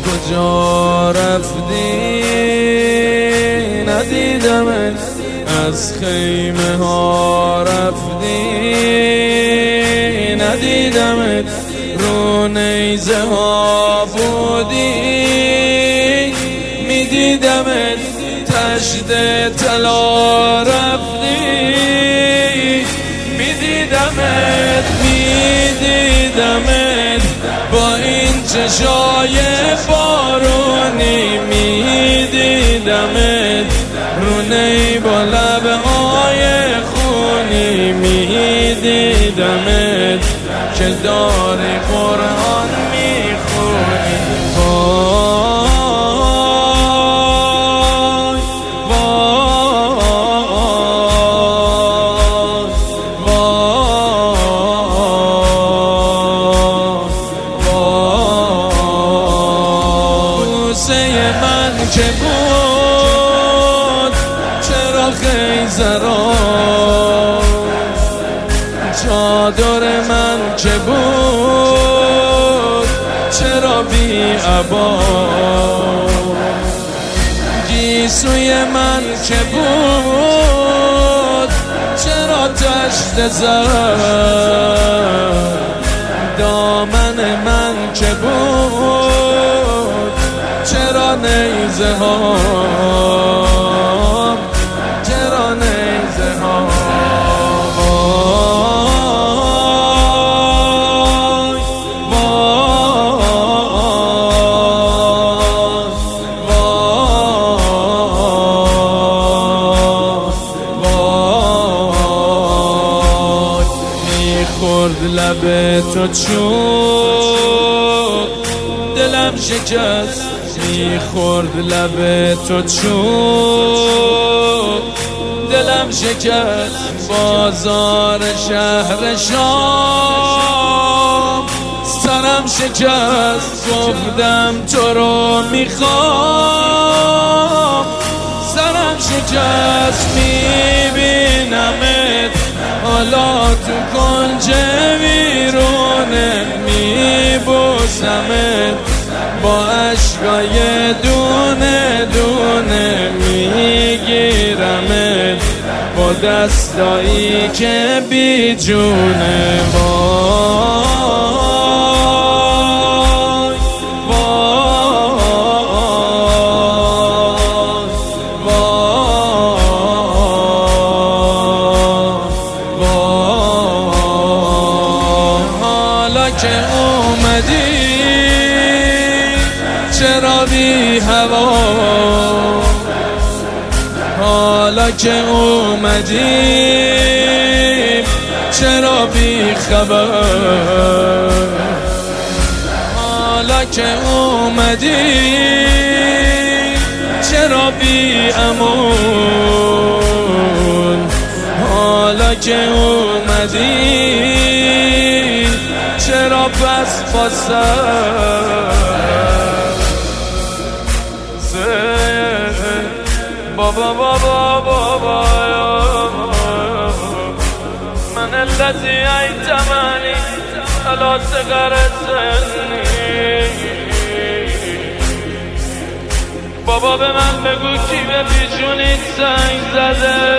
کجا رفتی ندیدمت، از خیمه ها رفتی ندیدمت، رو نیزه ها بودی میدیدمت، تشت طلا رفتی میدیدمت با این چشای بارونی میدیدمت، رونی با لبهای خونی میدیدمت که داری قرآن میخونی. من که بود چرا خیزرا، چادر من که بود چرا بی عبا، گیسوی من که بود چرا تشت زد، دامن من که بود چرا نیزه ها، چرا نیزه ها. میخورد لب تو چون دلم شکست، میخورد لب تو چون دلم شکست، بازار شهر شام سرم شکست، گفتم تو رو میخوام سرم شکست، میبینمت حالا تو کنج ویرونه، میبوسمت با عشقای دونه دونه، میگیرمت با دستایی که بی جونه. حالا که اومدی چرا بی هوا، حالا که اومدی چرا بی خبر، حالا که اومدی چرا بی امان، حالا که اومدی چرا بس با بابا بابا بابا من الذي أيتمني على صغر سني، بابا به من بگو کی به پیشونیت سنگ زده،